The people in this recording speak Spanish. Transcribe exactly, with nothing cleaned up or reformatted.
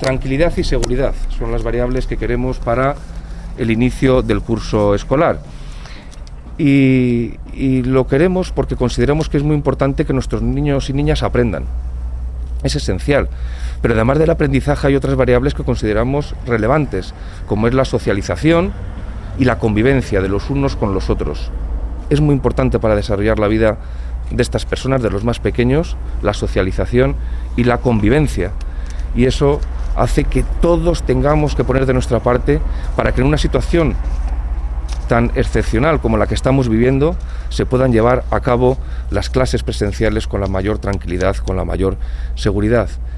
tranquilidad y seguridad son las variables que queremos para el inicio del curso escolar. Y, y lo queremos porque consideramos que es muy importante que nuestros niños y niñas aprendan. Es esencial. Pero además del aprendizaje hay otras variables que consideramos relevantes, como es la socialización y la convivencia de los unos con los otros. Es muy importante para desarrollar la vida de estas personas, de los más pequeños, la socialización y la convivencia. Y eso hace que todos tengamos que poner de nuestra parte para que en una situación tan excepcional como la que estamos viviendo se puedan llevar a cabo las clases presenciales con la mayor tranquilidad, con la mayor seguridad.